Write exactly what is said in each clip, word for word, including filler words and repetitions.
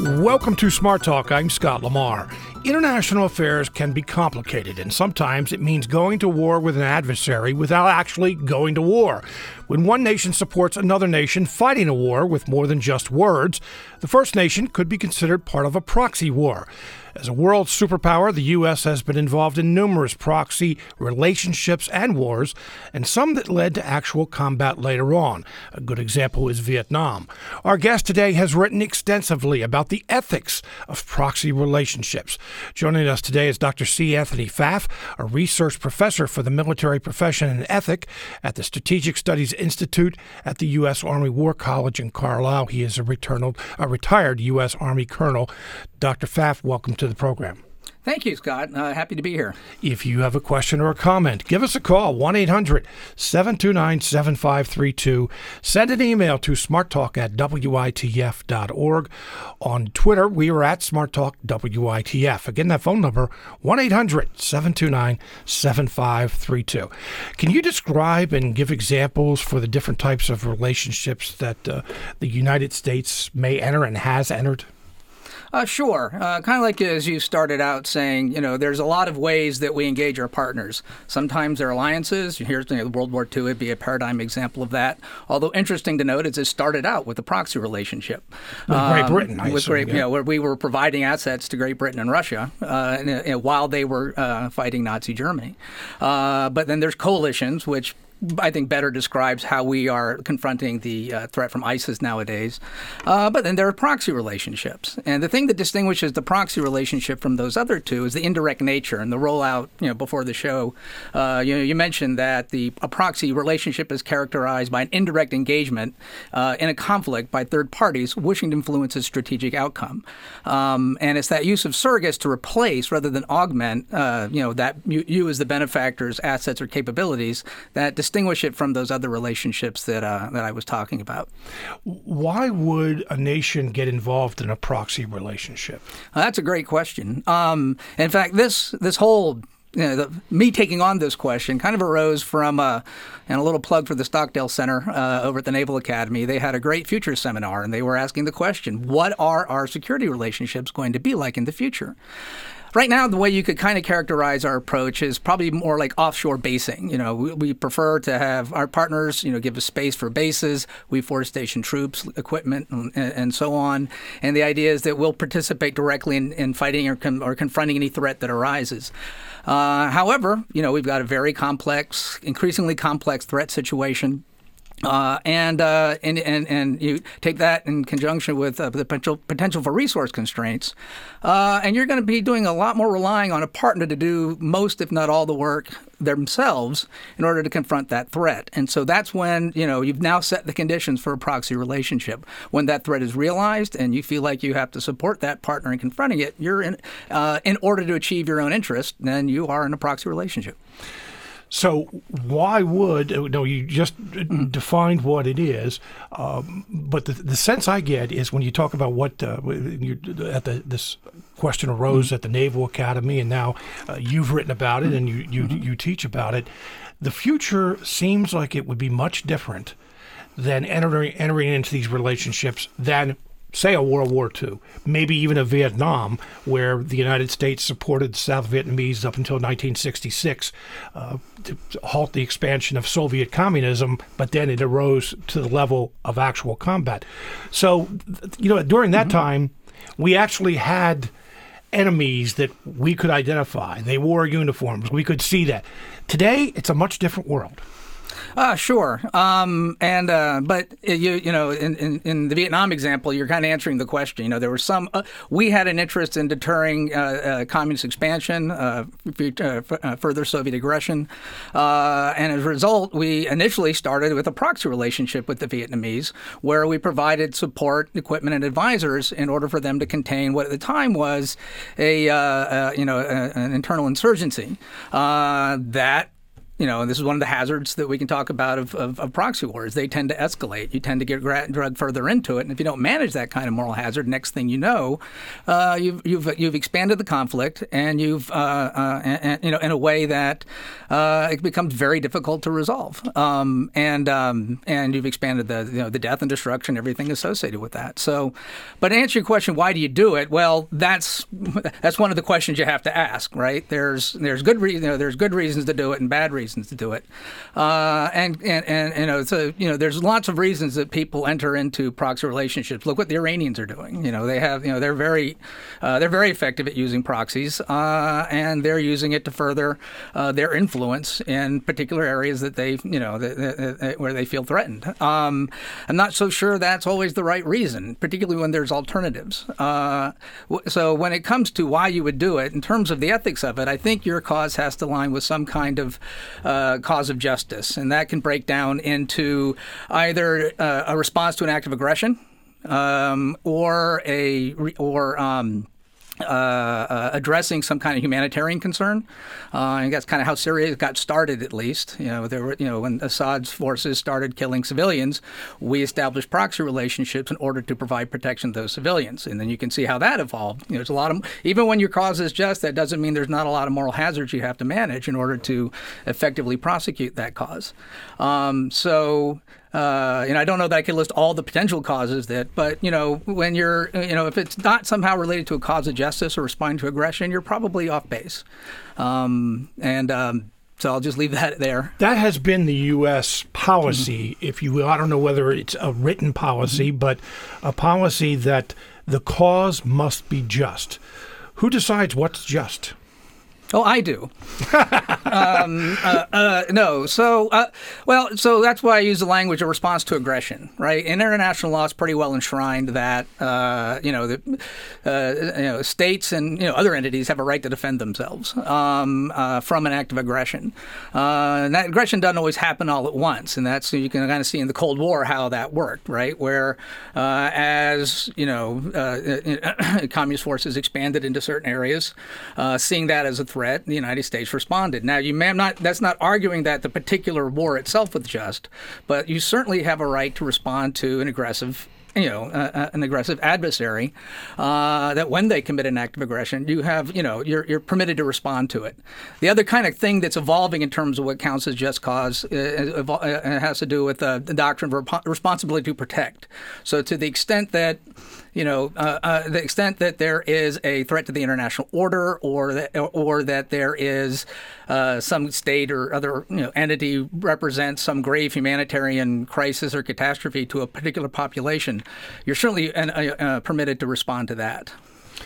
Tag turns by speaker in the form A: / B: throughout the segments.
A: Welcome to Smart Talk. I'm Scott Lamar. International affairs can be complicated, and sometimes it means going to war with an adversary without actually going to war. When one nation supports another nation fighting a war with more than just words, the first nation could be considered part of a proxy war. As a world superpower, the U S has been involved in numerous proxy relationships and wars, and some that led to actual combat later on. A good example is Vietnam. Our guest today has written extensively about the ethics of proxy relationships. Joining us today is Doctor C. Anthony Pfaff, a research professor for the military profession and ethic at the Strategic Studies Institute at the U S. Army War College in Carlisle. He is a, returnal, a retired U S. Army colonel. Doctor Pfaff, welcome to the program.
B: Thank you, Scott. Uh, happy to be here.
A: If you have a question or a comment, give us a call, one eight hundred seven two nine seven five three two. Send an email to smarttalk at W I T F dot org. On Twitter, we are at SmartTalk W I T F. Again, that phone number, one eight hundred seven two nine seven five three two. Can you describe and give examples for the different types of relationships that uh, the United States may enter and has entered?
B: Uh, sure. Uh, kind of like as you started out saying, you know, there's a lot of ways that we engage our partners. Sometimes they're alliances. Here's you know, World War Two would be a paradigm example of that. Although interesting to note is it started out with a proxy relationship.
A: With um, Great Britain, I
B: With
A: assume,
B: Great,
A: yeah.
B: you know, where we were providing assets to Great Britain and Russia uh, and, and while they were uh, fighting Nazi Germany. Uh, but then there's coalitions, which I think better describes how we are confronting the uh, threat from ISIS nowadays. Uh, but then there are proxy relationships. And the thing that distinguishes the proxy relationship from those other two is the indirect nature and the rollout, you know, before the show. Uh, you know, you mentioned that the a proxy relationship is characterized by an indirect engagement uh, in a conflict by third parties wishing to influence a strategic outcome. Um, and it's that use of surrogates to replace rather than augment, uh, you know, that you, you as the benefactor's assets or capabilities that distinguish it from those other relationships that uh, that I was talking about.
A: Why would a nation get involved in a proxy relationship?
B: Uh, that's a great question. Um, in fact, this this whole You know, the, me taking on this question kind of arose from, uh, and a little plug for the Stockdale Center uh, over at the Naval Academy. They had a great future seminar, and they were asking the question, what are our security relationships going to be like in the future? Right now, the way you could kind of characterize our approach is probably more like offshore basing. You know, we, we prefer to have our partners, you know, give us space for bases. We force station troops, equipment, and, and so on. And the idea is that we'll participate directly in, in fighting or, con- or confronting any threat that arises. Uh, however, you know, we've got a very complex, increasingly complex threat situation. Uh, and, uh, and and and you take that in conjunction with uh, the potential potential for resource constraints, uh, and you're going to be doing a lot more relying on a partner to do most, if not all, the work themselves in order to confront that threat. And so that's when you know you've now set the conditions for a proxy relationship. When that threat is realized, and you feel like you have to support that partner in confronting it, you're in uh, in order to achieve your own interest, then you are in a proxy relationship.
A: So why would, no, you just mm-hmm. defined what it is, um, but the, the sense I get is when you talk about what, uh, you, at the, this question arose mm-hmm. at the Naval Academy, and now uh, you've written about it and you, you, mm-hmm. you teach about it, the future seems like it would be much different than entering, entering into these relationships than say a World War Two, maybe even a Vietnam, where the United States supported South Vietnamese up until nineteen sixty-six uh, to halt the expansion of Soviet communism, but then it arose to the level of actual combat. So, you know, during that mm-hmm. time, we actually had enemies that we could identify. They wore uniforms. We could see that. Today, it's a much different world.
B: Uh, sure. Um, and uh, but you you know in, in, in the Vietnam example, you're kind of answering the question. You know, there were some. Uh, we had an interest in deterring uh, uh, communist expansion, uh, f- uh, f- uh, further Soviet aggression, uh, and as a result, we initially started with a proxy relationship with the Vietnamese, where we provided support, equipment, and advisors in order for them to contain what at the time was a uh, uh, you know a, an internal insurgency uh, that. you know, and this is one of the hazards that we can talk about of, of, of proxy wars. They tend to escalate. You tend to get dragged further into it, and if you don't manage that kind of moral hazard, next thing you know, uh, you've you've you've expanded the conflict, and you've uh, uh, and, you know, in a way that uh, it becomes very difficult to resolve. Um, and um, and you've expanded the you know the death and destruction, everything associated with that. So, but to answer your question, why do you do it? Well, that's that's one of the questions you have to ask, right? There's there's good re- you know, there's good reasons to do it and bad reasons to do it, uh, and, and and you know so you know there's lots of reasons that people enter into proxy relationships. Look what the Iranians are doing. You know they have you know they're very uh, they're very effective at using proxies, uh, and they're using it to further uh, their influence in particular areas that they you know that, that, that, where they feel threatened. Um, I'm not so sure that's always the right reason, particularly when there's alternatives. Uh, so when it comes to why you would do it, in terms of the ethics of it, I think your cause has to align with some kind of uh, cause of justice, and that can break down into either uh, a response to an act of aggression, um, or a or um, uh, uh, addressing some kind of humanitarian concern. Uh, and that's kind of how Syria got started, at least. You know, there were you know when Assad's forces started killing civilians, we established proxy relationships in order to provide protection to those civilians, and then you can see how that evolved. You know, there's a lot of even when your cause is just, that doesn't mean there's not a lot of moral hazards you have to manage in order to effectively prosecute that cause. Um, so. Uh, you know, I don't know that I could list all the potential causes that, but, you know, when you're, you know, if it's not somehow related to a cause of justice or responding to aggression, you're probably off base. Um, and um, so I'll just leave that there.
A: That has been the U S policy, mm-hmm. if you will. I don't know whether it's a written policy, mm-hmm. but a policy that the cause must be just. Who decides what's just?
B: Oh, I do. um, uh, uh, no. So, uh, well, so that's why I use the language of response to aggression, right? In international law, it's pretty well enshrined that, uh, you know, the, uh, you know, states and, you know, other entities have a right to defend themselves um, uh, from an act of aggression. Uh, and that aggression doesn't always happen all at once. And that's, you can kind of see in the Cold War how that worked, right? Where uh, as, you know, uh, communist forces expanded into certain areas, uh, seeing that as a threat, the United States responded. Now, you may have not, that's not arguing that the particular war itself was just, but you certainly have a right to respond to an aggressive you know, uh, an aggressive adversary, uh, that when they commit an act of aggression, you have, you know, you're you're permitted to respond to it. The other kind of thing that's evolving in terms of what counts as just cause uh, uh, has to do with uh, the doctrine of rep- responsibility to protect. So to the extent that, you know, uh, uh, the extent that there is a threat to the international order, or that, or that there is uh, some state or other you know, entity represents some grave humanitarian crisis or catastrophe to a particular population, you're certainly uh, uh, permitted to respond to that.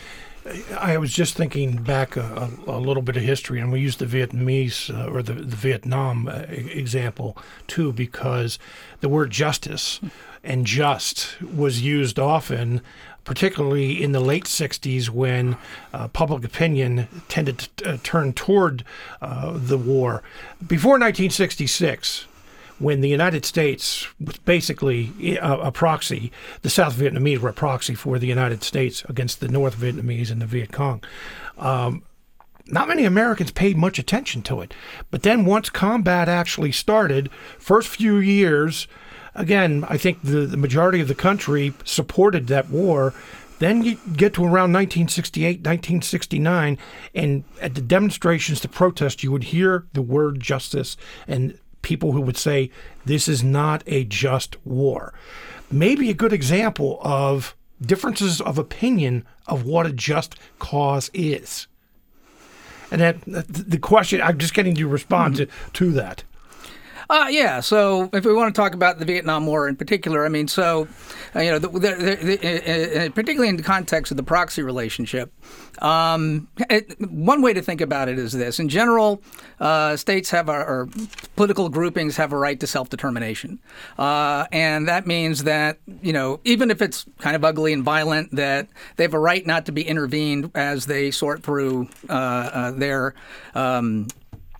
A: I was just thinking back a, a, a little bit of history, and we used the Vietnamese uh, or the, the Vietnam uh, example too, because the word justice and just was used often, particularly in the late sixties when uh, public opinion tended to uh, turn toward uh, the war. Before nineteen sixty-six, when the United States was basically a, a proxy, the South Vietnamese were a proxy for the United States against the North Vietnamese and the Viet Cong. Um, not many Americans paid much attention to it. But then once combat actually started, first few years, again, I think the, the majority of the country supported that war. Then you get to around nineteen sixty-eight, nineteen sixty-nine, and at the demonstrations, the protests, you would hear the word justice and people who would say, this is not a just war. Maybe a good example of differences of opinion of what a just cause is. And that the question, I'm just getting you to respond mm-hmm. to, to that.
B: Uh, yeah. So if we want to talk about the Vietnam War in particular, I mean, so, uh, you know, the, the, the, uh, particularly in the context of the proxy relationship, um, it, one way to think about it is this. In general, uh, states have, a, or political groupings have a right to self-determination. Uh, and that means that, you know, even if it's kind of ugly and violent, that they have a right not to be intervened as they sort through uh, uh, their um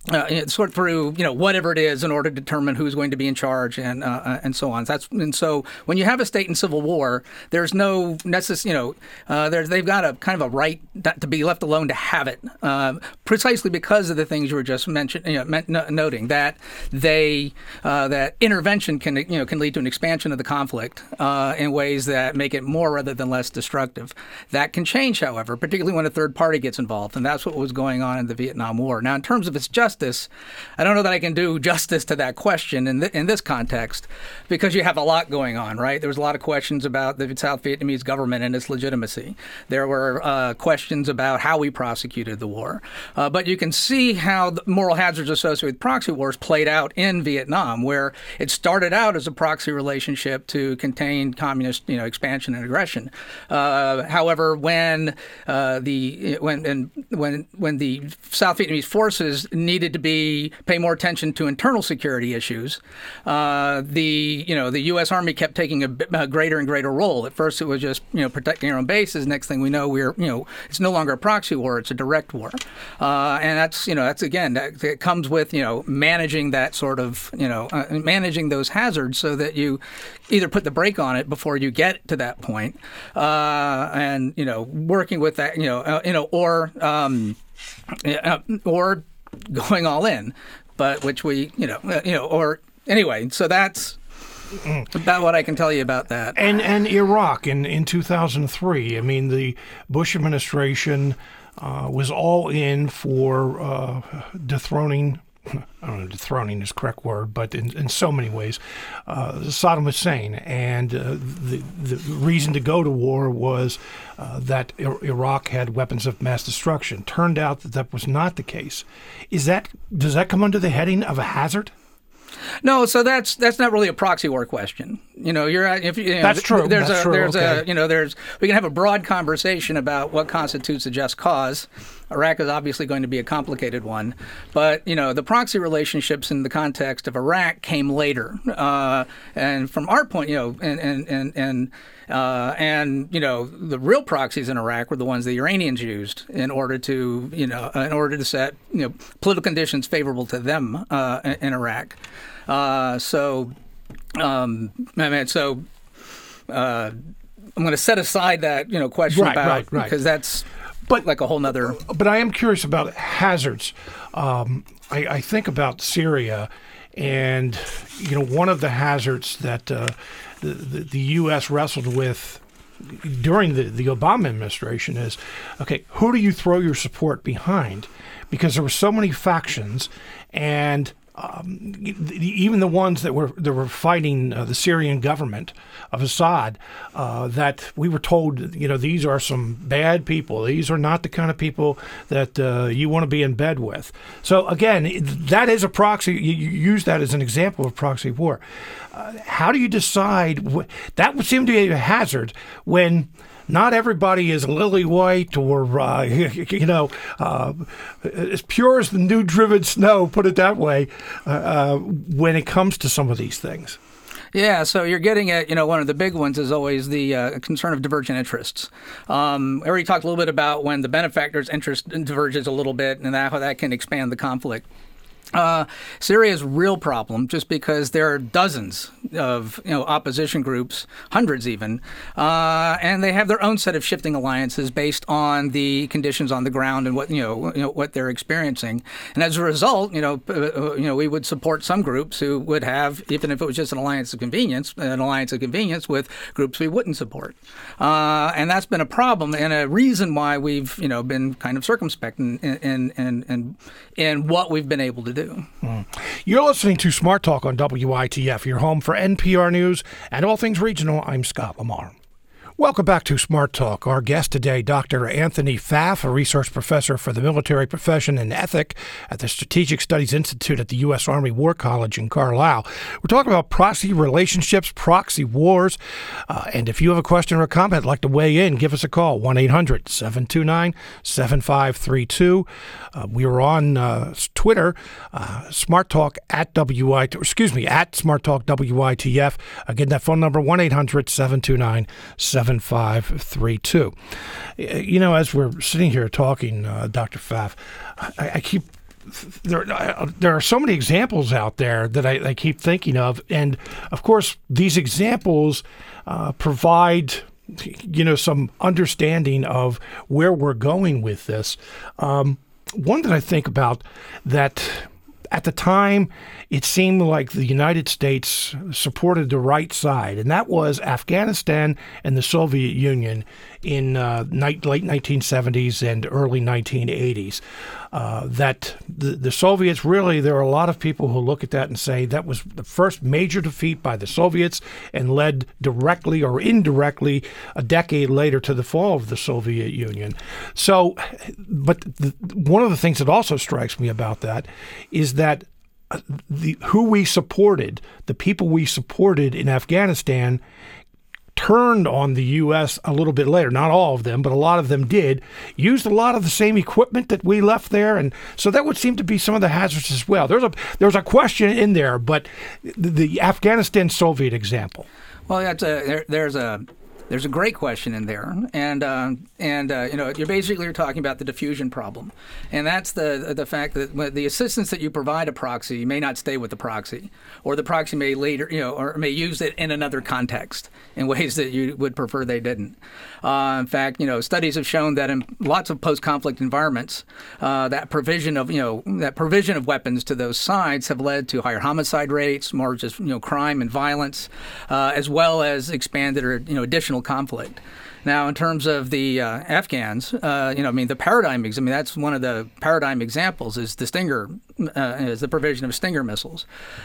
B: Uh, sort through, you know, whatever it is in order to determine who's going to be in charge and uh, and so on. That's and so when you have a state in civil war, there's no necess- you know, uh, there's they've got a kind of a right to be left alone to have it, uh, precisely because of the things you were just mentioning, you know, no- noting that they uh, that intervention can you know can lead to an expansion of the conflict uh, in ways that make it more rather than less destructive. That can change, however, particularly when a third party gets involved, and that's what was going on in the Vietnam War. Now, in terms of its justice. I don't know that I can do justice to that question in th- in this context, because you have a lot going on, right? There was a lot of questions about the South Vietnamese government and its legitimacy. There were uh, questions about how we prosecuted the war. Uh, but you can see how the moral hazards associated with proxy wars played out in Vietnam, where it started out as a proxy relationship to contain communist, you know, expansion and aggression. Uh, however, when uh, the when and when when the South Vietnamese forces needed to be pay more attention to internal security issues, uh, the you know the U S Army kept taking a, a greater and greater role. At first, it was just you know protecting our own bases. Next thing we know, we're you know it's no longer a proxy war; it's a direct war, uh, and that's you know that's again that it comes with you know managing that sort of you know uh, managing those hazards so that you either put the brake on it before you get to that point, uh, and you know working with that you know uh, you know or um, uh, or going all in, but which we, you know, uh, you know, or anyway. So that's about what I can tell you about that.
A: And and Iraq in in two thousand three. I mean, the Bush administration uh, was all in for uh, dethroning. I don't know if dethroning is the correct word, but in, in so many ways, uh, Saddam Hussein. And uh, the, the reason to go to war was uh, that Iraq had weapons of mass destruction. Turned out that that was not the case. Is that does that come under the heading of a hazard?
B: No, so that's that's not really a proxy war question. You know, you're if you know,
A: that's true.
B: There's
A: that's
B: a
A: true.
B: there's
A: okay.
B: a you know there's we can have a broad conversation about what constitutes a just cause. Iraq is obviously going to be a complicated one, but you know the proxy relationships in the context of Iraq came later, uh, and from our point, you know, and and and and. Uh, and you know the real proxies in Iraq were the ones the Iranians used in order to you know in order to set you know political conditions favorable to them uh, in, in Iraq. Uh, so um, I mean so uh, I'm going to set aside that you know question
A: right,
B: about
A: right, right.
B: because that's
A: but
B: like a whole nother.
A: But I am curious about hazards. Um, I, I think about Syria, and you know one of the hazards that. Uh, The, the, the U S wrestled with during the, the Obama administration is, okay, who do you throw your support behind? Because there were so many factions, and um, even the ones that were that were fighting uh, the Syrian government of Assad, uh, that we were told, you know, these are some bad people. These are not the kind of people that uh, you want to be in bed with. So again, that is a proxy. You, you use that as an example of proxy war. Uh, how do you decide? Wh- that would seem to be a hazard when not everybody is lily white or, uh, you know, uh, as pure as the new driven snow, put it that way, uh, uh, when it comes to some of these things.
B: Yeah, so you're getting at, you know, one of the big ones is always the uh, concern of divergent interests. Um, I already talked a little bit about when the benefactor's interest diverges a little bit and that, how that can expand the conflict. Uh, Syria's real problem, just because there are dozens of you know opposition groups, hundreds even, uh, and they have their own set of shifting alliances based on the conditions on the ground and what you know, you know what they're experiencing. And as a result, you know, uh, you know, we would support some groups who would have, even if it was just an alliance of convenience, an alliance of convenience with groups we wouldn't support. Uh, and that's been a problem and a reason why we've you know been kind of circumspect in in in in, in what we've been able to do.
A: Mm. You're listening to Smart Talk on W I T F, your home for N P R News and all things regional. I'm Scott Lamar. Welcome back to Smart Talk. Our guest today, Doctor Anthony Pfaff, a research professor for the military profession and ethic at the Strategic Studies Institute at the U S Army War College in Carlisle. We're talking about proxy relationships, proxy wars. Uh, and if you have a question or a comment, like to weigh in, give us a call, one eight hundred seven two nine seven five three two. Uh, we are on uh, Twitter, uh, Smart Talk at W I T F, excuse me, at Smart Talk W I T F. Again, that phone number, one eight hundred seven two nine seven five three two. You know, as we're sitting here talking, uh, Doctor Pfaff, I, I keep there, there are so many examples out there that I, I keep thinking of. And, of course, these examples uh, provide, you know, some understanding of where we're going with this. Um, one that I think about that at the time, it seemed like the United States supported the right side, and that was Afghanistan and the Soviet Union in uh, night, late nineteen seventies and early nineteen eighties. Uh, that the, the Soviets really, there are a lot of people who look at that and say that was the first major defeat by the Soviets and led directly or indirectly a decade later to the fall of the Soviet Union. So, but the, one of the things that also strikes me about that is that the who we supported, the people we supported in Afghanistan, turned on the U S a little bit later. Not all of them, but a lot of them did. Used a lot of the same equipment that we left there, and so that would seem to be some of the hazards as well. There's a there's a question in there, but the, the Afghanistan Soviet example.
B: Well, that's a there, there's a. There's a great question in there, and uh, and uh, you know you're basically you're talking about the diffusion problem, and that's the the fact that the assistance that you provide a proxy may not stay with the proxy, or the proxy may later you know or may use it in another context in ways that you would prefer they didn't. Uh, in fact, you know studies have shown that in lots of post-conflict environments, uh, that provision of you know that provision of weapons to those sides have led to higher homicide rates, more just you know crime and violence, uh, as well as expanded or you know additional conflict. Now, in terms of the uh, Afghans, uh, you know, I mean, the paradigm, I mean, that's one of the paradigm examples is the Stinger, uh, is the provision of Stinger missiles.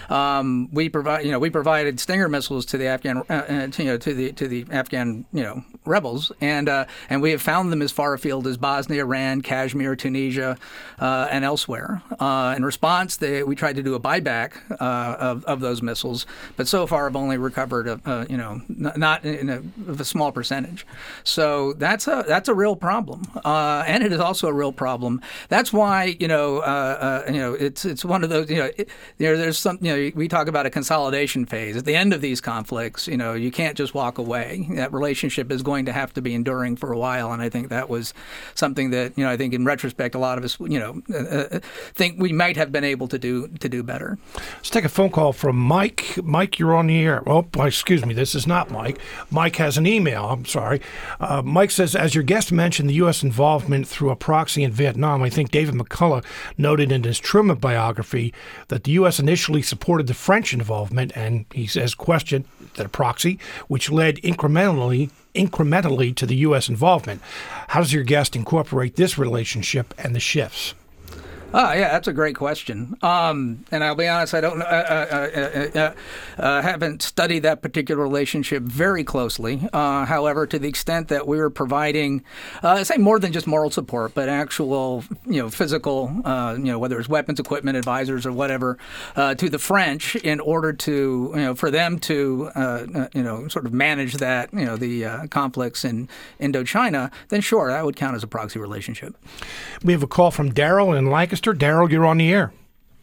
B: Um, we provide, you know, we provided Stinger missiles to the Afghan, uh, uh, to, you know, to the to the Afghan, you know, rebels, and uh, and we have found them as far afield as Bosnia, Iran, Kashmir, Tunisia, uh, and elsewhere. Uh, in response, they, we tried to do a buyback uh, of of those missiles, but so far have only recovered, a, uh, you know, n- not in a, a small percentage. So that's a that's a real problem, uh, and it is also a real problem. That's why you know uh, uh, you know it's it's one of those you know it, there there's some you know we talk about a consolidation phase at the end of these conflicts. You know you can't just walk away. That relationship is going to have to be enduring for a while, and I think that was something that you know I think in retrospect a lot of us you know uh, think we might have been able to do to do better.
A: Let's take a phone call from Mike. Mike, you're on the air. Oh, excuse me, this is not Mike. Mike has an email. I'm sorry. Uh, Mike says, as your guest mentioned, the U S involvement through a proxy in Vietnam, I think David McCullough noted in his Truman biography that the U S initially supported the French involvement, and he says, question, that a proxy, which led incrementally incrementally to the U S involvement. How does your guest incorporate this relationship and the shifts?
B: Oh, yeah, that's a great question. Um, and I'll be honest, I don't uh, uh, uh, uh, uh, haven't studied that particular relationship very closely. Uh, however, to the extent that we were providing, uh, say more than just moral support, but actual, you know, physical, uh, you know, whether it's weapons, equipment, advisors, or whatever, uh, to the French in order to, you know, for them to, uh, uh, you know, sort of manage that, you know, the uh, conflicts in Indochina, then sure, that would count as a proxy relationship.
A: We have a call from Daryl in Lancaster. Daryl, you're on the air.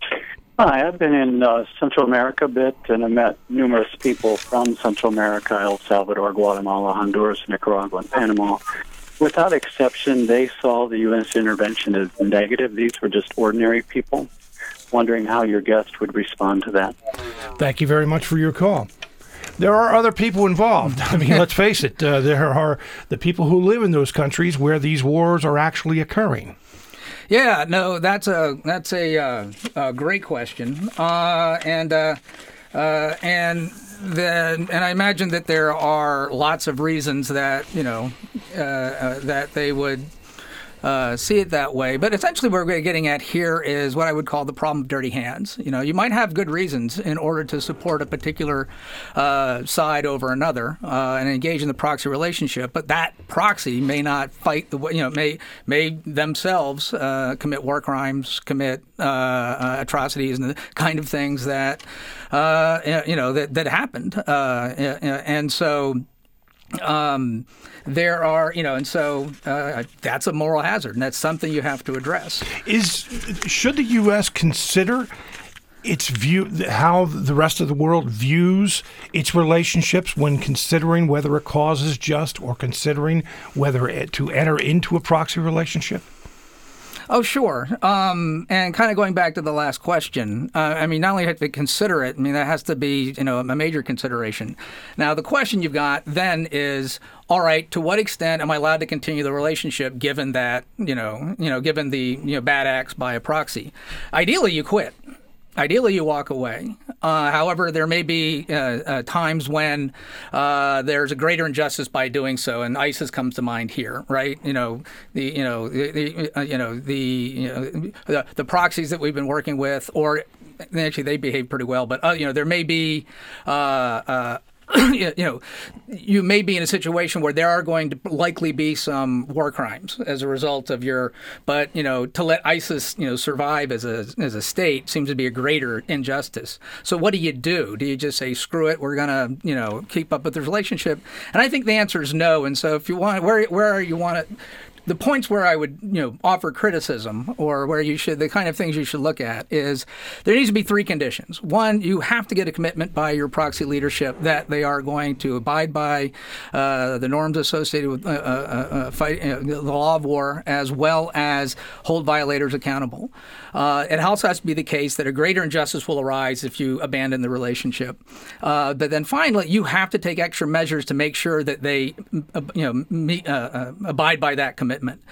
C: Hi, I've been in uh, Central America a bit, and I met numerous people from Central America, El Salvador, Guatemala, Honduras, Nicaragua, and Panama. Without exception, they saw the U S intervention as negative. These were just ordinary people. Wondering how your guest would respond to that.
A: Thank you very much for your call. There are other people involved. I mean, let's face it, uh, there are the people who live in those countries where these wars are actually occurring.
B: Yeah, no, that's a that's a, uh, a great question, uh, and uh, uh, and then and I imagine that there are lots of reasons that you know uh, uh, that they would. Uh, see it that way. But essentially what we're getting at here is what I would call the problem of dirty hands. You know, you might have good reasons in order to support a particular uh, side over another uh, and engage in the proxy relationship, but that proxy may not fight the way, you know, may may themselves uh, commit war crimes, commit uh, uh, atrocities and the kind of things that, uh, you know, that, that happened. Uh, and so Um, there are, you know, and so uh, that's a moral hazard, and that's something you have to address.
A: Is should the U S consider its view, how the rest of the world views its relationships when considering whether a cause is just or considering whether it, to enter into a proxy relationship?
B: Oh, sure. Um, and kind of going back to the last question, uh, I mean, not only have to consider it, I mean, that has to be, you know, a major consideration. Now, the question you've got then is, all right, to what extent am I allowed to continue the relationship given that, you know, you know, given the, you know, bad acts by a proxy? Ideally, you quit. Ideally, you walk away. Uh, however, there may be uh, uh, times when uh, there's a greater injustice by doing so, and ISIS comes to mind here, right? You know, the you know the, the uh, you know the you know the, the proxies that we've been working with, or actually they behave pretty well, but uh, you know there may be. Uh, uh, You know, you may be in a situation where there are going to likely be some war crimes as a result of your, but you know, to let ISIS, you know, survive as a as a state seems to be a greater injustice. So what do you do? Do you just say screw it? We're gonna, you know, keep up with the relationship? And I think the answer is no. And so if you want, where where you want it. The points where I would, you know, offer criticism, or where you should, the kind of things you should look at, is there needs to be three conditions. One, you have to get a commitment by your proxy leadership that they are going to abide by uh, the norms associated with uh, uh, uh, fight, uh, the law of war, as well as hold violators accountable. Uh, it also has to be the case that a greater injustice will arise if you abandon the relationship. Uh, but then finally, you have to take extra measures to make sure that they, uh, you know, meet, uh, uh, abide by that commitment. Commitment,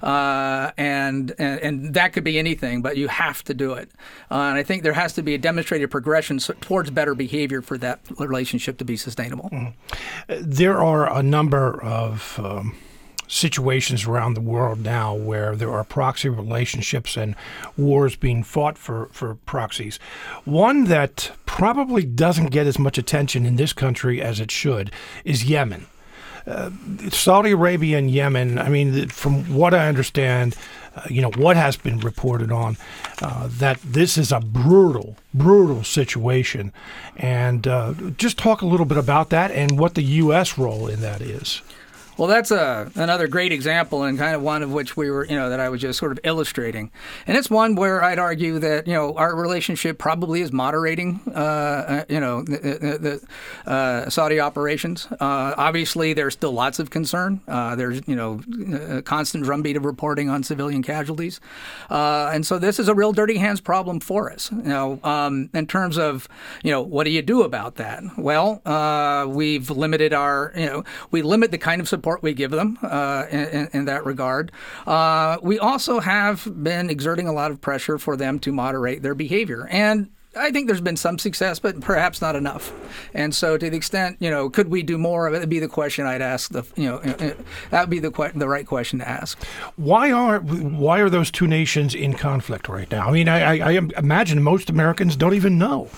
B: uh, and, and and that could be anything, but you have to do it. Uh, and I think there has to be a demonstrated progression towards better behavior for that relationship to be sustainable.
A: Mm-hmm. There are a number of um, situations around the world now where there are proxy relationships and wars being fought for, for proxies. One that probably doesn't get as much attention in this country as it should is Yemen. Uh, Saudi Arabia and Yemen, I mean, from what I understand, uh, you know, what has been reported on, uh, that this is a brutal, brutal situation. And uh, just talk a little bit about that and what the U S role in that is.
B: Well, that's a, another great example, and kind of one of which we were, you know, that I was just sort of illustrating. And it's one where I'd argue that, you know, our relationship probably is moderating, uh, you know, the, the uh, Saudi operations. Uh, obviously, there's still lots of concern. Uh, there's, you know, a constant drumbeat of reporting on civilian casualties. Uh, and so this is a real dirty hands problem for us, you know, um, in terms of, you know, what do you do about that? Well, uh, we've limited our, you know, we limit the kind of support we give them uh, in, in that regard. Uh, we also have been exerting a lot of pressure for them to moderate their behavior. And I think there's been some success, but perhaps not enough. And so to the extent, you know, could we do more? That would be the question I'd ask. The, you know, that would be the que- the right question to ask.
A: Why are why are those two nations in conflict right now? I mean, I, I, I imagine most Americans don't even know.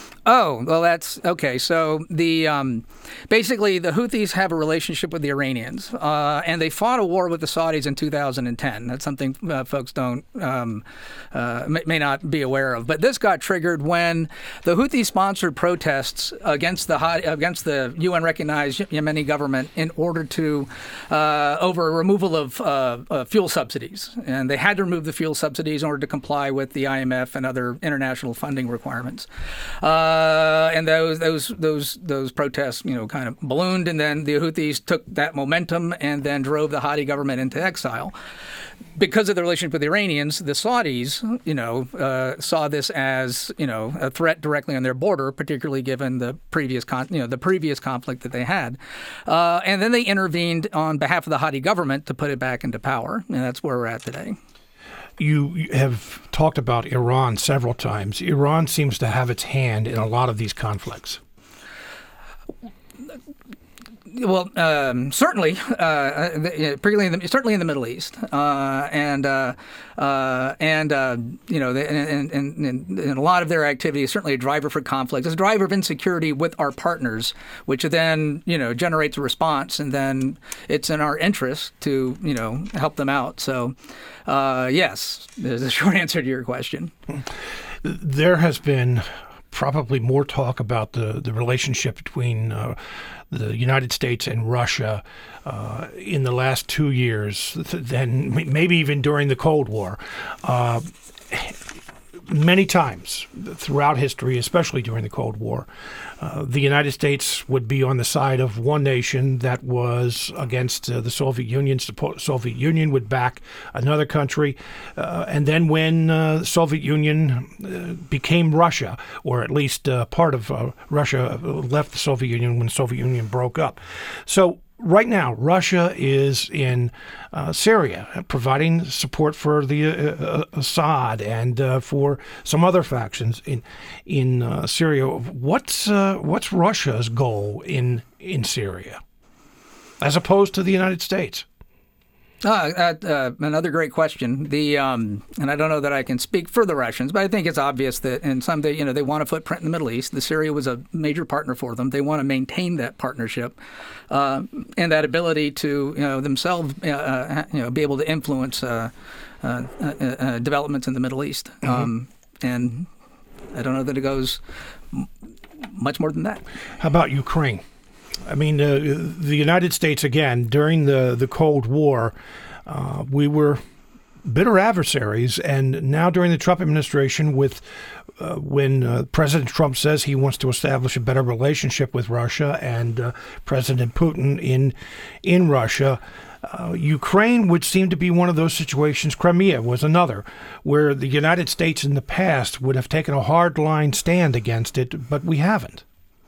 B: Oh, well, that's okay. So the um, basically the Houthis have a relationship with the Iranians, uh, and they fought a war with the Saudis in two thousand ten. That's something uh, folks don't um, uh, may, may not be aware of. But this got triggered when the Houthis sponsored protests against the against the U N-recognized Yemeni government in order to uh, over removal of uh, uh, fuel subsidies, and they had to remove the fuel subsidies in order to comply with the I M F and other international funding requirements. Uh, Uh, and those those those those protests, you know, kind of ballooned, and then the Houthis took that momentum and then drove the Hadi government into exile. Because of the relationship with the Iranians, the Saudis, you know, uh, saw this as, you know, a threat directly on their border, particularly given the previous, con- you know, the previous conflict that they had, uh, and then they intervened on behalf of the Hadi government to put it back into power, and that's where we're at today.
A: You have talked about Iran several times. Iran seems to have its hand in a lot of these conflicts.
B: Well, um, certainly, uh, particularly in the, certainly in the Middle East, uh, and uh, uh, and uh, you know, and, and, and, and a lot of their activity is certainly a driver for conflict. It's a driver of insecurity with our partners, which then, you know, generates a response, and then it's in our interest to, you know, help them out. So, uh, yes, there's a short answer to your question.
A: There has been probably more talk about the, the relationship between uh, the United States and Russia uh, in the last two years than maybe even during the Cold War. Uh, many times throughout history, especially during the Cold War, uh, the United States would be on the side of one nation that was against uh, the Soviet Union. The Soviet Union would back another country. Uh, and then when uh, the Soviet Union uh, became Russia, or at least uh, part of uh, Russia left the Soviet Union when the Soviet Union broke up. So right now, Russia is in uh, Syria, providing support for the uh, Assad and uh, for some other factions in in uh, Syria. What's uh, what's Russia's goal in in Syria, as opposed to the United States?
B: Uh, uh, uh, another great question. The um, and I don't know that I can speak for the Russians, but I think it's obvious that in some they you know they want a footprint in the Middle East. The Syria was a major partner for them. They want to maintain that partnership uh, and that ability to you know themselves uh, you know be able to influence uh, uh, uh, uh, developments in the Middle East. Mm-hmm. Um, and I don't know that it goes m- much more than that.
A: How about Ukraine? I mean, uh, the United States, again, during the, the Cold War, uh, we were bitter adversaries. And now during the Trump administration, with uh, when uh, President Trump says he wants to establish a better relationship with Russia and uh, President Putin in, in Russia, uh, Ukraine would seem to be one of those situations. Crimea was another, where the United States in the past would have taken a hard-line stand against it, but we haven't.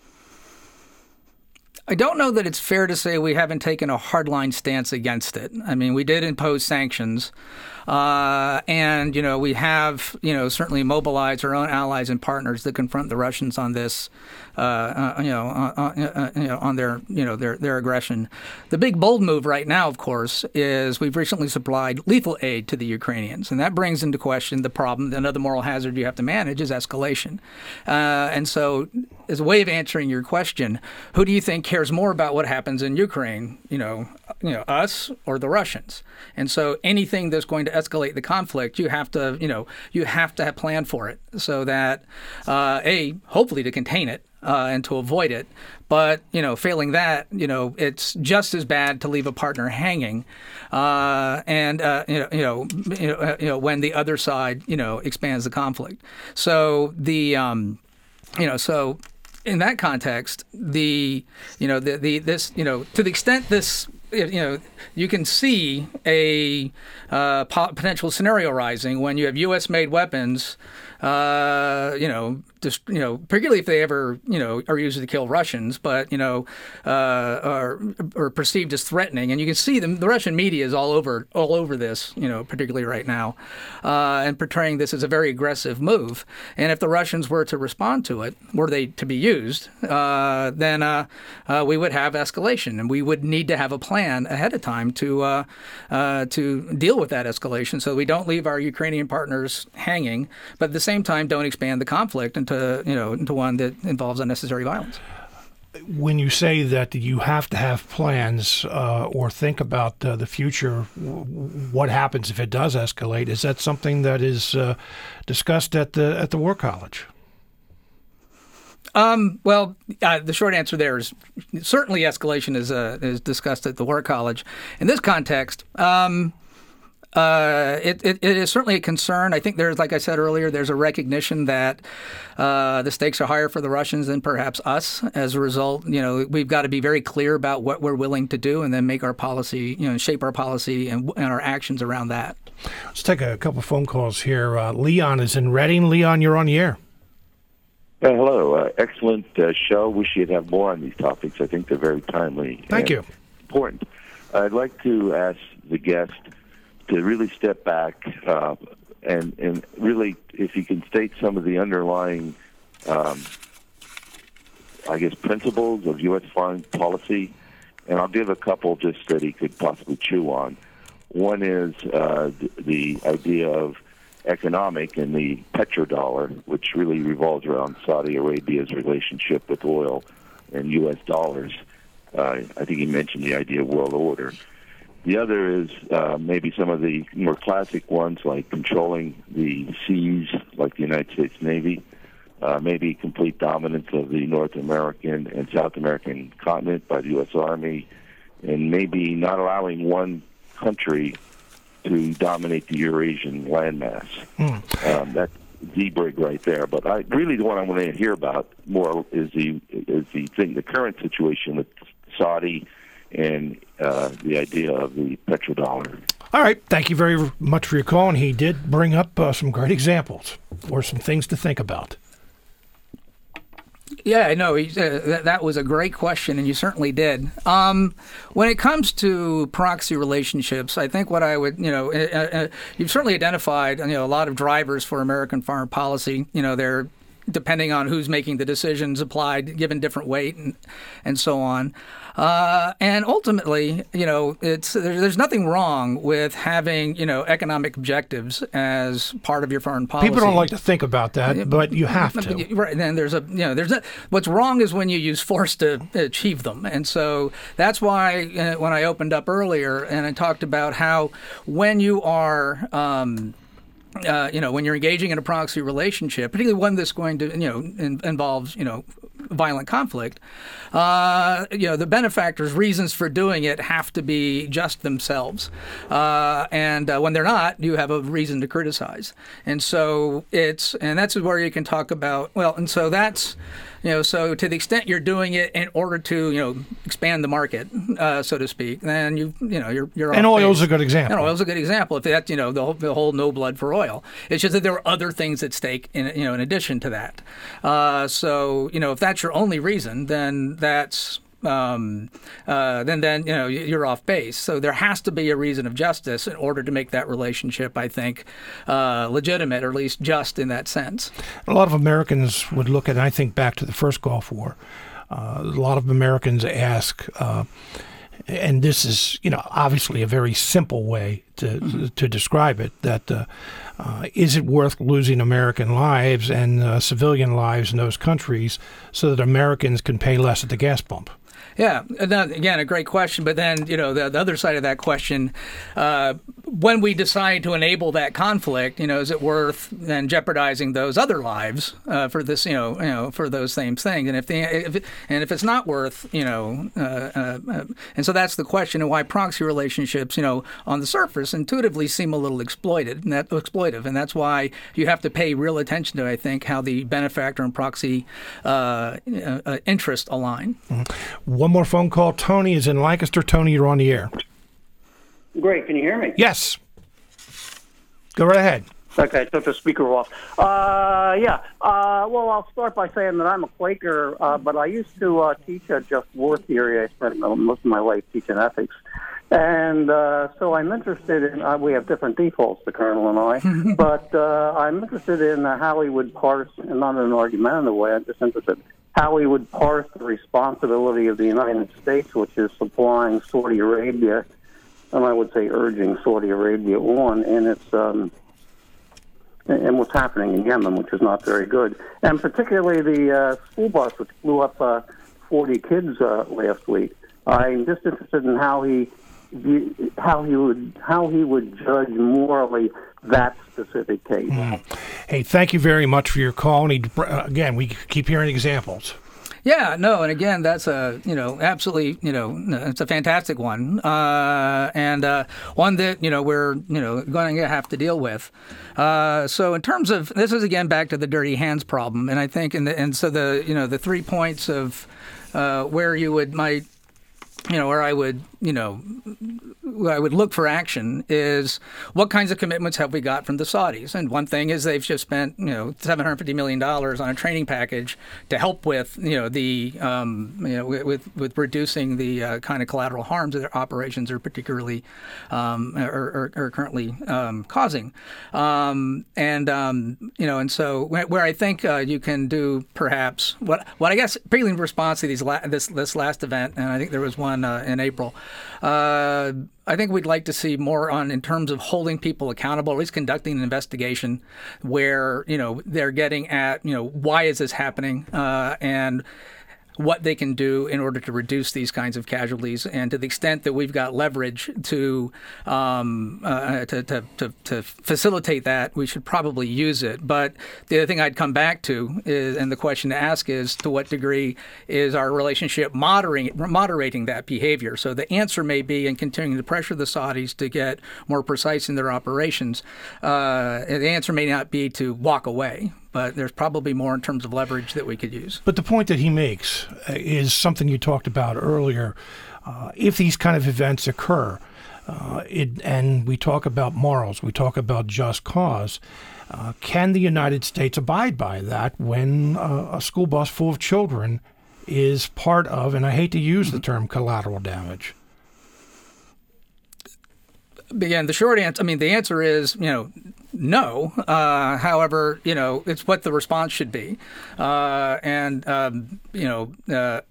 B: I don't know that it's fair to say we haven't taken a hardline stance against it. I mean, we did impose sanctions, uh, and you know we have you know certainly mobilized our own allies and partners to confront the Russians on this, uh, uh, you know, uh, uh, you know, on their you know their their aggression. The big bold move right now, of course, is we've recently supplied lethal aid to the Ukrainians, and that brings into question the problem. Another moral hazard you have to manage is escalation, uh, and so as a way of answering your question, who do you think cares more about what happens in Ukraine, you know, you know, us or the Russians? And so anything that's going to escalate the conflict, you have to, you know, you have to have planned for it so that, uh, A, hopefully to contain it uh, and to avoid it. But, you know, failing that, you know, it's just as bad to leave a partner hanging. Uh, and, uh, you know, you know, you know, uh, you know, when the other side, you know, expands the conflict. So the, um, you know, so in that context, the you know the, the this you know to the extent this you know you can see a uh, potential scenario rising when you have U S made weapons, uh, you know, just you know, particularly if they ever you know are used to kill Russians, but you know, uh, are, are perceived as threatening, and you can see them. The Russian media is all over all over this, you know, particularly right now, uh, and portraying this as a very aggressive move. And if the Russians were to respond to it, were they to be used, uh, then uh, uh, we would have escalation, and we would need to have a plan ahead of time to uh, uh, to deal with that escalation, so we don't leave our Ukrainian partners hanging, but at the same time don't expand the conflict into you know into one that involves unnecessary violence.
A: When you say that you have to have plans uh, or think about uh, the future, w- what happens if it does escalate? Is that something that is uh, discussed at the at the War College?
B: Um, well, uh, the short answer there is certainly escalation is uh, is discussed at the War College. In this context, um, uh, it, it, it is certainly a concern. I think there's, like I said earlier, there's a recognition that uh, the stakes are higher for the Russians than perhaps us. As a result, you know, we've got to be very clear about what we're willing to do, and then make our policy, you know, shape our policy and, and our actions around that.
A: Let's take a couple phone calls here. Uh, Leon is in Reading. Leon, you're on the air.
D: Uh, hello. Uh, excellent uh, show. Wish you'd have more on these topics. I think they're very timely.
A: Thank you.
D: Important. I'd like to ask the guest to really step back uh, and, and really, if you can state some of the underlying, um, I guess, principles of U S foreign policy. And I'll give a couple just that he could possibly chew on. One is uh, the, the idea of economic and the petrodollar, which really revolves around Saudi Arabia's relationship with oil and U S dollars. Uh, I think he mentioned the idea of world order. The other is uh, maybe some of the more classic ones, like controlling the seas, like the United States Navy, uh, maybe complete dominance of the North American and South American continent by the U S Army, and maybe not allowing one country to dominate the Eurasian landmass. Mm. Um, that Z-brig right there. But I really the one I want to hear about more is the is the thing, the current situation with Saudi and uh, the idea of the petrodollar.
A: All right. Thank you very much for your call. And he did bring up uh, some great examples or some things to think about.
B: Yeah, no, he, uh, that, that was a great question, and you certainly did. Um, when it comes to proxy relationships, I think what I would, you know, uh, uh, you've certainly identified, you know, a lot of drivers for American foreign policy. You know, they're depending on who's making the decisions applied, given different weight, and and so on. Uh, and ultimately, you know, it's there, there's nothing wrong with having, you know, economic objectives as part of your foreign policy.
A: People don't like to think about that, but you have to.
B: Right. And then there's a, you know, there's a, what's wrong is when you use force to achieve them. And so that's why uh, when I opened up earlier and I talked about how when you are, um, Uh, you know, when you're engaging in a proxy relationship, particularly one that's going to, you know, in, involves, you know, violent conflict, uh, you know, the benefactors' reasons for doing it have to be just themselves. Uh, and uh, when they're not, you have a reason to criticize. And so it's, and that's where you can talk about, well, and so that's, you know, so to the extent you're doing it in order to, you know, expand the market, uh, so to speak, then you, you know, you're you're.
A: And oil's
B: base.
A: a good example.
B: And oil's a good example. If that, you know, the whole, the whole no blood for oil. It's just that there are other things at stake, in you know, in addition to that. Uh, so, you know, if that's your only reason, then that's. Um, uh, then, then you know you're off base. So there has to be a reason of justice in order to make that relationship, I think, uh, legitimate, or at least just in that sense.
A: A lot of Americans would look at, and I think back to the first Gulf War. Uh, a lot of Americans ask, uh, and this is, you know, obviously a very simple way to mm-hmm. to describe it. That uh, uh, is it worth losing American lives and uh, civilian lives in those countries so that Americans can pay less at the gas pump?
B: Yeah, again, a great question. But then, you know, the, the other side of that question, uh, when we decide to enable that conflict, you know, is it worth then jeopardizing those other lives uh, for this, you know, you know, for those same things? And if the if it, and if it's not worth, you know, uh, uh, and so that's the question, and why proxy relationships, you know, on the surface intuitively seem a little exploited and that exploitive, and that's why you have to pay real attention to, I think, how the benefactor and proxy uh, uh, interest align.
A: Mm-hmm. One more phone call. Tony is in Lancaster. Tony, you're on the air.
E: Great. Can you hear me?
A: Yes. Go right ahead.
E: Okay, I took the speaker off. Uh, yeah. Uh, well, I'll start by saying that I'm a Quaker, uh, but I used to uh, teach at Just War Theory. I spent most of my life teaching ethics. And uh, so I'm interested in, uh, we have different defaults, the Colonel and I, but uh, I'm interested in uh, how he would parse, and not in an argumentative way, I'm just interested how he would parse the responsibility of the United States, which is supplying Saudi Arabia, and I would say urging Saudi Arabia on, and its um, and what's happening in Yemen, which is not very good, and particularly the uh, school bus which blew up uh, forty kids uh, last week. I'm just interested in how he how he would how he would judge morally that specific case. Mm.
A: Hey, thank you very much for your call. And he, again, we keep hearing examples.
B: Yeah, no, and again, that's a, you know, absolutely, you know, it's a fantastic one, uh, and uh, one that, you know, we're, you know, going to have to deal with. Uh, so in terms of, this is again back to the dirty hands problem, and I think, in the, and so the, you know, the three points of uh, where you would, might, you know, where I would, you know, I would look for action is what kinds of commitments have we got from the Saudis? And one thing is they've just spent, you know, seven hundred fifty million dollars on a training package to help with, you know, the, um, you know, with with reducing the uh, kind of collateral harms that their operations are particularly, um, are, are, are currently um, causing. Um, and, um, you know, and so where I think uh, you can do perhaps what, what I guess, particularly in response to these la- this, this last event, and I think there was one uh, in April, uh, I think we'd like to see more on in terms of holding people accountable, at least conducting an investigation where, you know, they're getting at, you know, why is this happening? Uh, and what they can do in order to reduce these kinds of casualties. And to the extent that we've got leverage to um, uh, to, to, to, to facilitate that, we should probably use it. But the other thing I'd come back to is, and the question to ask is, to what degree is our relationship moderating, moderating that behavior? So the answer may be in continuing to pressure the Saudis to get more precise in their operations. Uh, the answer may not be to walk away, but there's probably more in terms of leverage that we could use.
A: But the point that he makes is something you talked about earlier. Uh, if these kind of events occur, uh, it, and we talk about morals, we talk about just cause, uh, can the United States abide by that when uh, a school bus full of children is part of, and I hate to use the term collateral damage?
B: Again, the short answer, I mean, the answer is, you know, no. Uh, however, you know, it's what the response should be. Uh, and, um, you know, uh,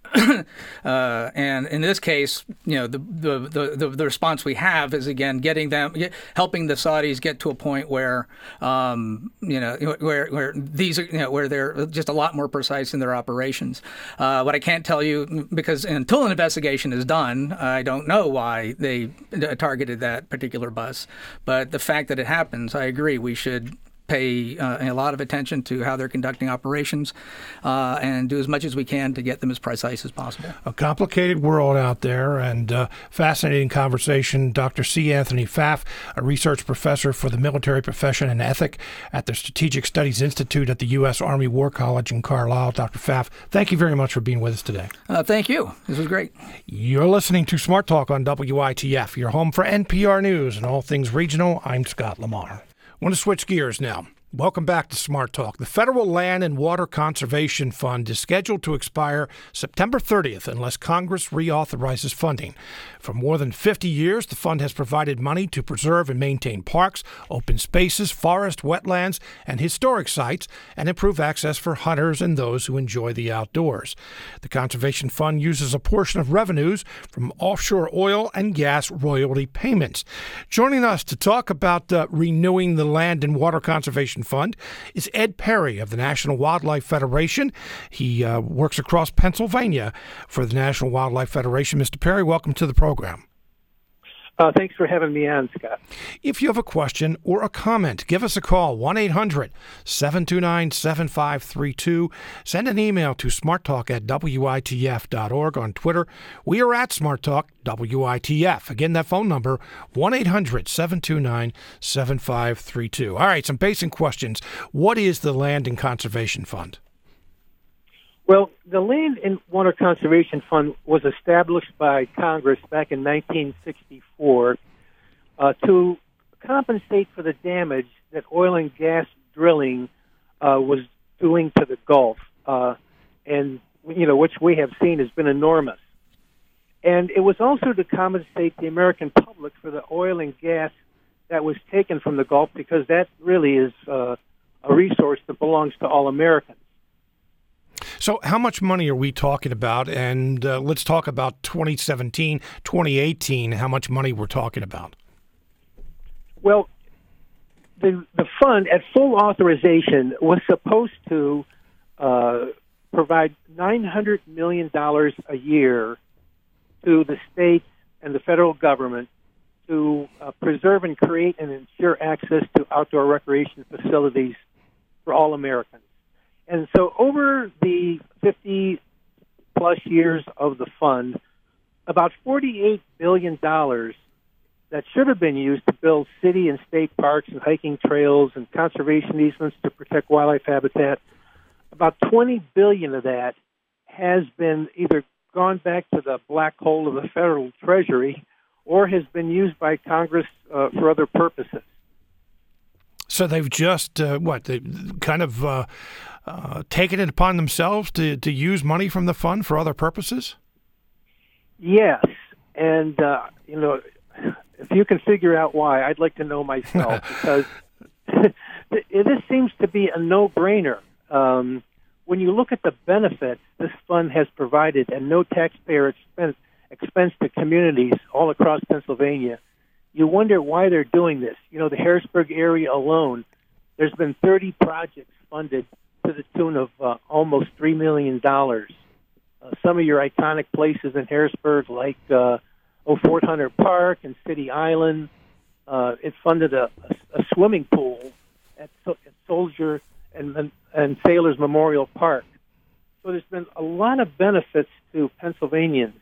B: uh, and in this case, you know, the, the, the, the response we have is, again, getting them, get, helping the Saudis get to a point where, um, you know, where, where these are, you know, where they're just a lot more precise in their operations. Uh, what I can't tell you, because until an investigation is done, I don't know why they targeted that particular bus. But the fact that it happens, I agree. We should pay uh, a lot of attention to how they're conducting operations uh, and do as much as we can to get them as precise as possible.
A: A complicated world out there, and uh, fascinating conversation. Doctor C. Anthony Pfaff, a research professor for the military profession and ethic at the Strategic Studies Institute at the U S Army War College in Carlisle. Doctor Pfaff, thank you very much for being with us today.
B: Uh, thank you. This was great.
A: You're listening to Smart Talk on W I T F, your home for N P R News and all things regional. I'm Scott Lamar. I want to switch gears now. Welcome back to Smart Talk. The Federal Land and Water Conservation Fund is scheduled to expire September thirtieth unless Congress reauthorizes funding. For more than fifty years, the fund has provided money to preserve and maintain parks, open spaces, forest, wetlands, and historic sites, and improve access for hunters and those who enjoy the outdoors. The Conservation Fund uses a portion of revenues from offshore oil and gas royalty payments. Joining us to talk about uh, renewing the Land and Water Conservation Fund is Ed Perry of the National Wildlife Federation. He uh, works across Pennsylvania for the National Wildlife Federation. Mister Perry, welcome to the program.
F: Uh, thanks for having me on, Scott.
A: If you have a question or a comment, give us a call, one eight hundred seven two nine seven five three two. Send an email to smarttalk at W I T F dot org. On Twitter, we are at SmartTalk W I T F. Again, that phone number, one eight hundred seven two nine seven five three two. All right, some basic questions. What is the Land and Conservation Fund?
F: Well, the Land and Water Conservation Fund was established by Congress back in nineteen sixty-four uh, to compensate for the damage that oil and gas drilling uh, was doing to the Gulf, uh, and you know, which we have seen has been enormous. And it was also to compensate the American public for the oil and gas that was taken from the Gulf, because that really is uh, a resource that belongs to all Americans.
A: So how much money are we talking about? And uh, let's talk about twenty seventeen, twenty eighteen, how much money we're talking about.
F: Well, the the fund at full authorization was supposed to uh, provide nine hundred million dollars a year to the states and the federal government to uh, preserve and create and ensure access to outdoor recreation facilities for all Americans. And so over the fifty-plus years of the fund, about forty-eight billion dollars that should have been used to build city and state parks and hiking trails and conservation easements to protect wildlife habitat, about twenty billion dollars of that has been either gone back to the black hole of the federal treasury or has been used by Congress uh, for other purposes.
A: So they've just, uh, what, they kind of uh, uh, taken it upon themselves to, to use money from the fund for other purposes?
F: Yes. And, uh, you know, if you can figure out why, I'd like to know myself, because this seems to be a no-brainer. Um, when you look at the benefits this fund has provided and no taxpayer expense, expense to communities all across Pennsylvania, you wonder why they're doing this. You know, the Harrisburg area alone, there's been thirty projects funded to the tune of uh, almost three million dollars. uh, some of your iconic places in Harrisburg, like uh, oh, Fort Hunter Park and City Island. Uh, it funded a, a, a swimming pool at, at Soldier and, and Sailors Memorial Park. So there's been a lot of benefits to Pennsylvanians.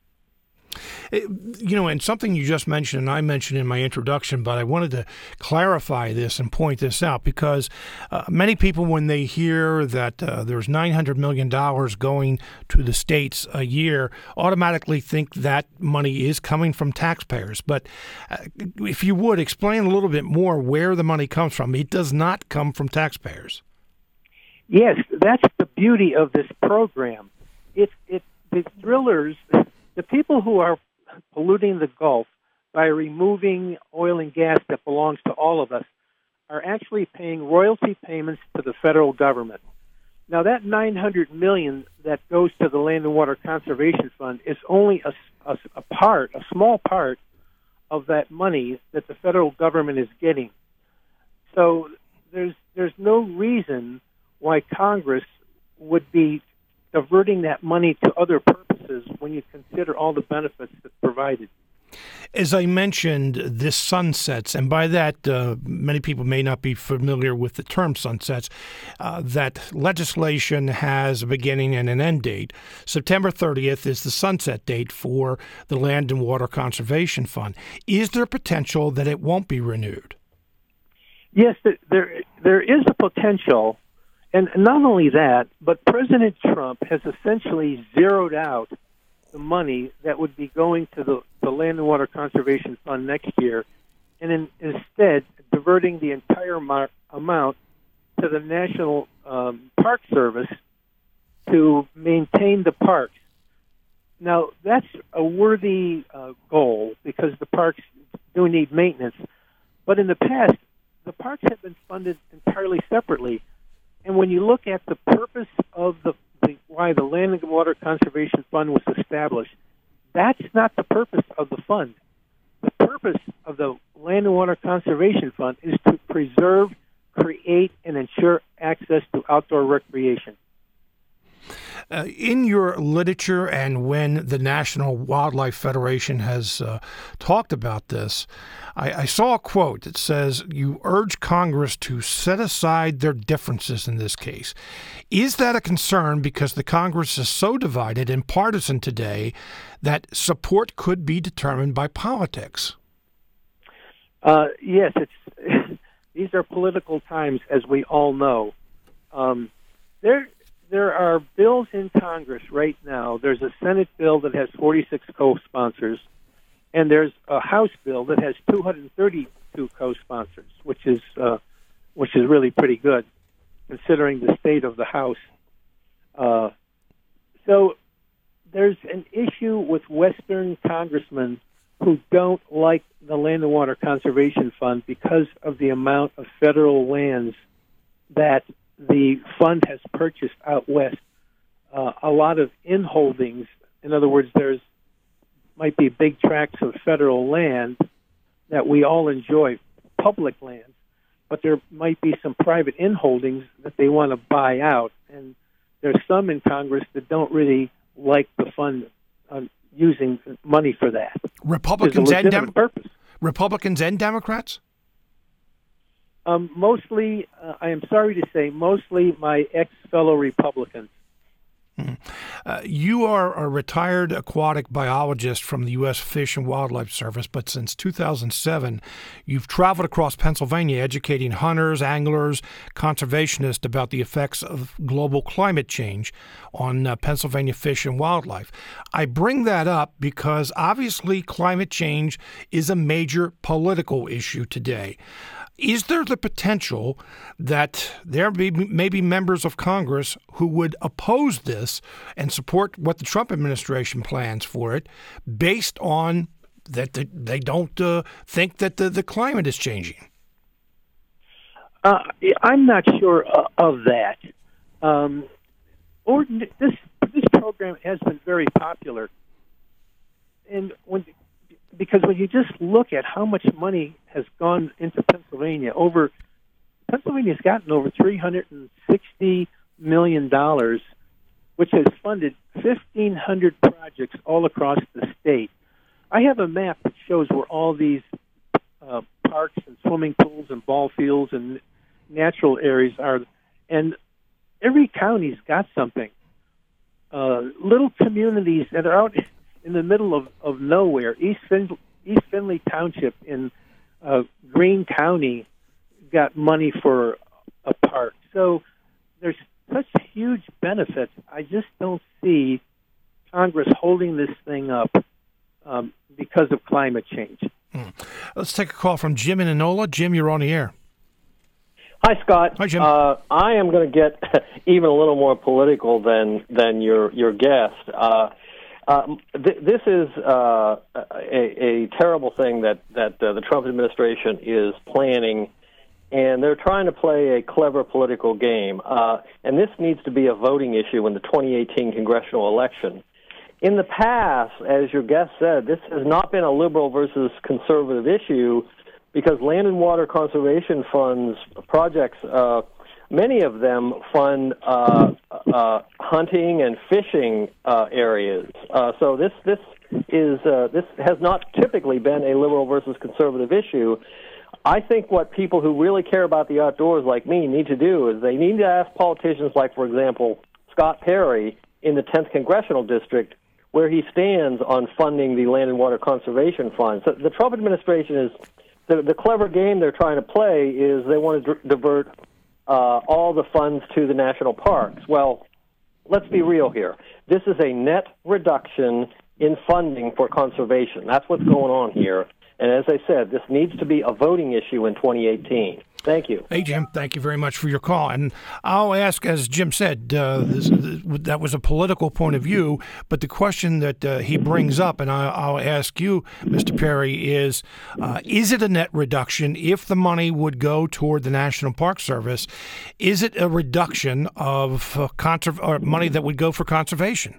A: You know, and something you just mentioned, and I mentioned in my introduction, but I wanted to clarify this and point this out because uh, many people, when they hear that uh, there's nine hundred million dollars going to the states a year, automatically think that money is coming from taxpayers. But uh, if you would, explain a little bit more where the money comes from. It does not come from taxpayers.
F: Yes, that's the beauty of this program. It, it, the drillers, the people who are polluting the Gulf by removing oil and gas that belongs to all of us are actually paying royalty payments to the federal government. Now, that nine hundred million dollars that goes to the Land and Water Conservation Fund is only a, a, a part, a small part of that money that the federal government is getting. So there's there's no reason why Congress would be diverting that money to other purposes when you consider all the benefits that's provided.
A: As I mentioned, this sunsets, and by that, uh, many people may not be familiar with the term sunsets, uh, that legislation has a beginning and an end date. September thirtieth is the sunset date for the Land and Water Conservation Fund. Is there potential that it won't be renewed?
F: Yes, there there is a potential. And not only that, but President Trump has essentially zeroed out the money that would be going to the, the Land and Water Conservation Fund next year, and in, instead diverting the entire mar- amount to the National um, Park Service to maintain the parks. Now, that's a worthy uh, goal because the parks do need maintenance. But in the past, the parks have been funded entirely separately. And when you look at the purpose of the, the why the Land and Water Conservation Fund was established, that's not the purpose of the fund. The purpose of the Land and Water Conservation Fund is to preserve, create, and ensure access to outdoor recreation.
A: Uh, in your literature and when the National Wildlife Federation has uh, talked about this, I, I saw a quote that says, you urge Congress to set aside their differences in this case. Is that a concern because the Congress is so divided and partisan today that support could be determined by politics?
F: Uh, yes, it's these are political times, as we all know. Um, there There are bills in Congress right now. There's a Senate bill that has forty-six co-sponsors, and there's a House bill that has two hundred thirty-two co-sponsors, which is uh, which is really pretty good, considering the state of the House. Uh, so there's an issue with Western congressmen who don't like the Land and Water Conservation Fund because of the amount of federal lands that the fund has purchased out west. Uh, a lot of in-holdings. In other words, there's might be big tracts of federal land that we all enjoy, public lands, but there might be some private in-holdings that they want to buy out. And there's some in Congress that don't really like the fund uh, using money for that.
A: Republicans and Dem-
F: purpose.
A: Republicans and Democrats?
F: Um, mostly, uh, I am sorry to say, mostly my ex-fellow Republicans.
A: Mm-hmm. Uh, you are a retired aquatic biologist from the U S Fish and Wildlife Service, but since two thousand seven, you've traveled across Pennsylvania educating hunters, anglers, conservationists about the effects of global climate change on uh, Pennsylvania fish and wildlife. I bring that up because obviously climate change is a major political issue today. Is there the potential that there may be, may be members of Congress who would oppose this and support what the Trump administration plans for it based on that they, they don't uh, think that the, the climate is changing?
F: Uh, I'm not sure uh, of that. Um, or this this program has been very popular, and when because when you just look at how much money has gone into Pennsylvania, over Pennsylvania's gotten over three hundred sixty million dollars which has funded fifteen hundred projects all across the state. I have a map that shows where all these uh, parks and swimming pools and ball fields and natural areas are, and every county's got something. Uh, little communities that are out in the middle of, of nowhere. East, fin- East Findlay Township in uh, Greene County got money for a park. So there's such huge benefits. I just don't see Congress holding this thing up um, because of climate change.
A: Hmm. Let's take a call from Jim in Enola. Jim, you're on the air.
G: Hi, Scott.
A: Hi, Jim.
G: Uh, I am going to get even a little more political than than your your guest. Uh, uh, th- this is uh, a, a terrible thing that that uh, the Trump administration is planning, and they're trying to play a clever political game. Uh, and this needs to be a voting issue in the twenty eighteen congressional election. In the past, as your guest said, this has not been a liberal versus conservative issue, because land and water conservation funds projects, uh, many of them fund uh, uh, hunting and fishing uh, areas. Uh, so this this is uh, this has not typically been a liberal versus conservative issue. I think what people who really care about the outdoors, like me, need to do is they need to ask politicians, like for example Scott Perry in the tenth congressional district, where he stands on funding the land and water conservation funds. So the Trump administration is. The, the clever game they're trying to play is they want to d- divert uh, all the funds to the national parks. Well, let's be real here. This is a net reduction in funding for conservation. That's what's going on here. And as I said, this needs to be a voting issue in twenty eighteen. Thank you.
A: Hey, Jim, thank you very much for your call. And I'll ask, as Jim said, uh, this, this, that was a political point of view, but the question that uh, he brings up, and I, I'll ask you, Mister Perry, is, uh, is it a net reduction if the money would go toward the National Park Service? Is it a reduction of uh, conser- or money that would go for conservation?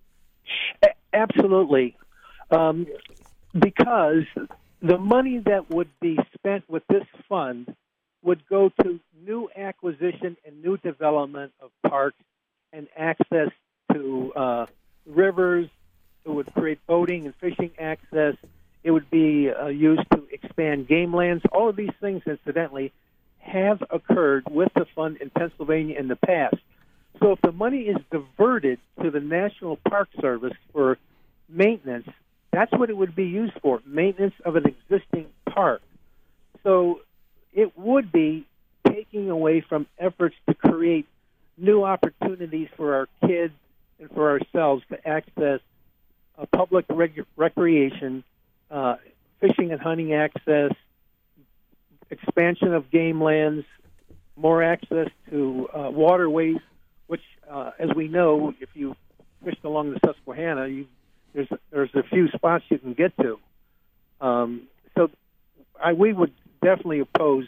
F: A- absolutely. Um, because the money that would be spent with this fund would go to new acquisition and new development of parks and access to uh, rivers. It would create boating and fishing access. It would be uh, used to expand game lands. All of these things, incidentally, have occurred with the fund in Pennsylvania in the past. So if the money is diverted to the National Park Service for maintenance, that's what it would be used for, maintenance of an existing park. So it would be taking away from efforts to create new opportunities for our kids and for ourselves to access uh, public reg- recreation, uh, fishing and hunting access, expansion of game lands, more access to uh, waterways, which, uh, as we know, if you fished along the Susquehanna, you, there's there's a few spots you can get to. Um, so I, we would definitely oppose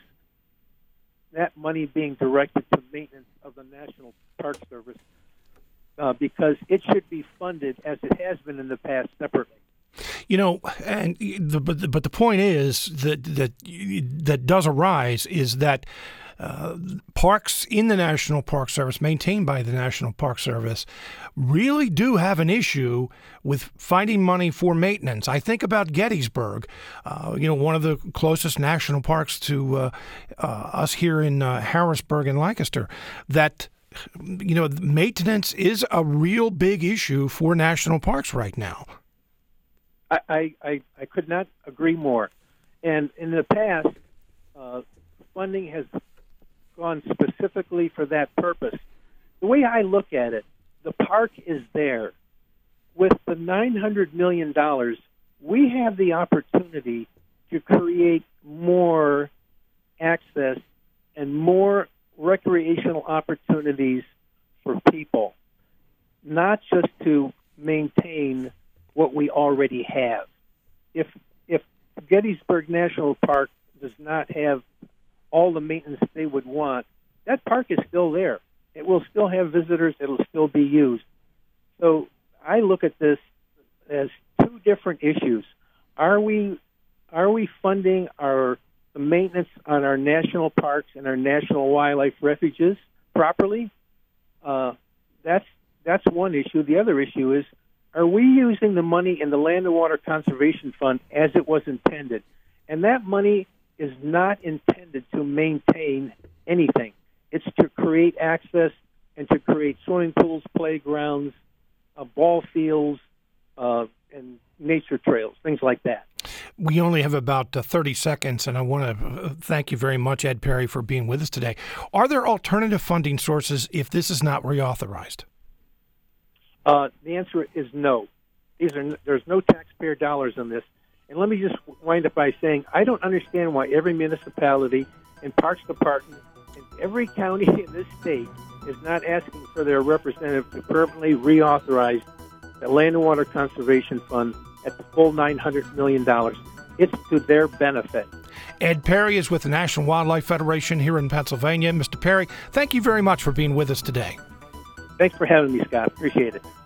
F: that money being directed to maintenance of the National Park Service uh, because it should be funded, as it has been in the past, separately.
A: You know, and the, but the, but the point is that that that does arise is that uh, parks in the National Park Service, maintained by the National Park Service, really do have an issue with finding money for maintenance. I think about Gettysburg, uh, you know, one of the closest national parks to uh, uh, us here in uh, Harrisburg and Lancaster, that, you know, maintenance is a real big issue for national parks right now.
F: I, I, I could not agree more. And in the past, uh, funding has gone specifically for that purpose. The way I look at it, the park is there. With the nine hundred million dollars, we have the opportunity to create more access and more recreational opportunities for people, not just to maintain what we already have. If if Gettysburg National Park does not have all the maintenance they would want, that park is still there. It will still have visitors. It will still be used. So I look at this as two different issues. Are we are we funding our the maintenance on our national parks and our national wildlife refuges properly? Uh, that's that's one issue. The other issue is, are we using the money in the Land and Water Conservation Fund as it was intended? And that money is not intended to maintain anything. It's to create access and to create swimming pools, playgrounds, uh, ball fields, uh, and nature trails, things like that.
A: We only have about uh, thirty seconds, and I want to thank you very much, Ed Perry, for being with us today. Are there alternative funding sources if this is not reauthorized?
F: Uh, the answer is no. These are there's no taxpayer dollars in this. And let me just wind up by saying I don't understand why every municipality and Parks Department in every county in this state is not asking for their representative to permanently reauthorize the Land and Water Conservation Fund at the full nine hundred million dollars. It's to their benefit.
A: Ed Perry is with the National Wildlife Federation here in Pennsylvania. Mister Perry, thank you very much for being with us today.
F: Thanks for having me, Scott. Appreciate it.